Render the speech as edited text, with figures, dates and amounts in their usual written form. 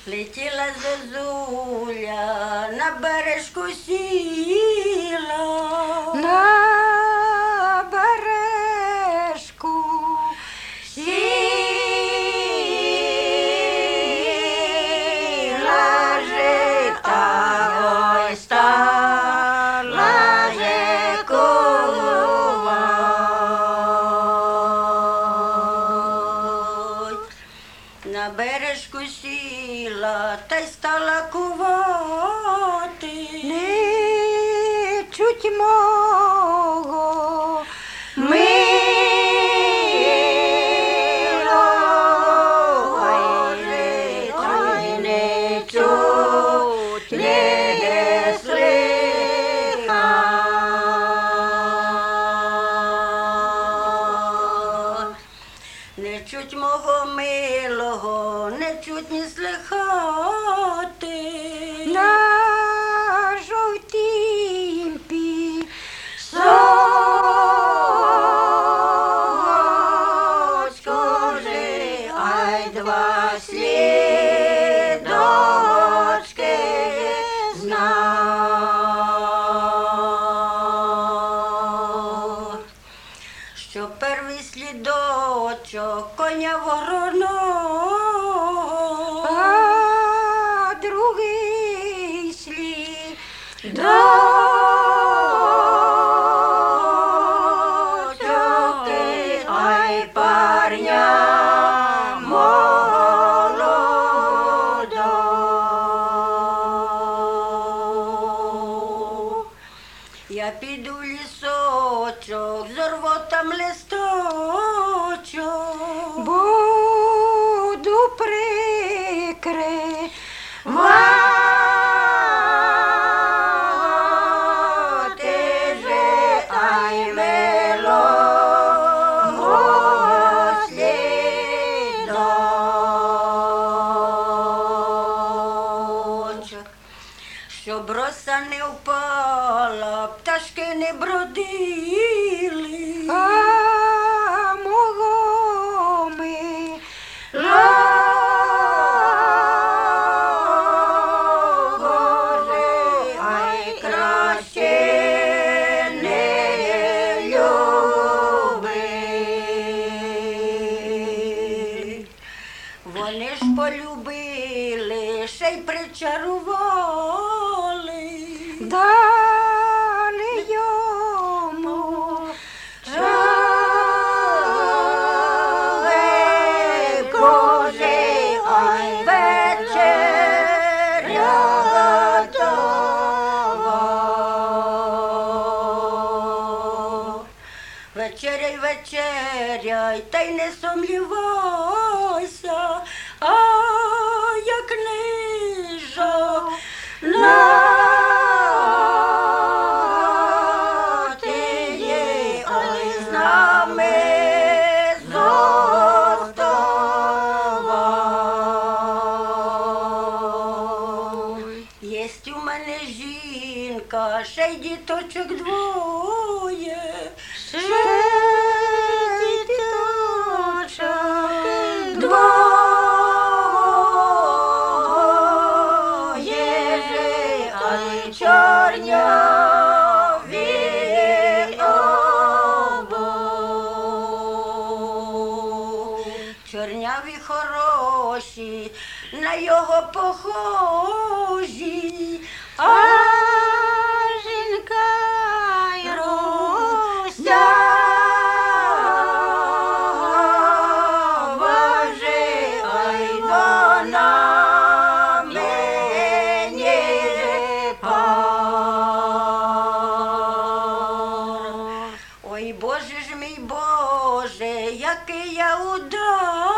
Летіла зозуля, на бережку сіла. На бережку сіла, жита ой стала жекувати. На бережку сіла, та й стала кувати. не чуть мого милого жита, й не чуть, не слиха. Не чуть мого милого, не чуть ні слихати. на жовтім Сочку жи, ай два слідочки знав. Що перший слідочок коня вороного, а другий слід дочки, ай парня молодого. Я піду в лісочок, зорву там листочок. буду Вати же, ай милого слідочок. Щоб роса не впала, пташки не бродили. а мого Боже, ай краще не люби. Вони ж полюбили, ще й причарували. дали йому Ей, Боже, ай вечеря готова. Вечеряй, вечеряй, та й не сумнівайся, а як книжа на тієї, ой, з нами зоставай. Єсть у мене жінка, ще й діточок двоє. Ще діточок двоє же, ай чорняві обоє. Чорняві хороші, на його похожі, а жінка й рося. Боже, ай вона мені пара. Ой, Боже ж мій Боже, який я удар.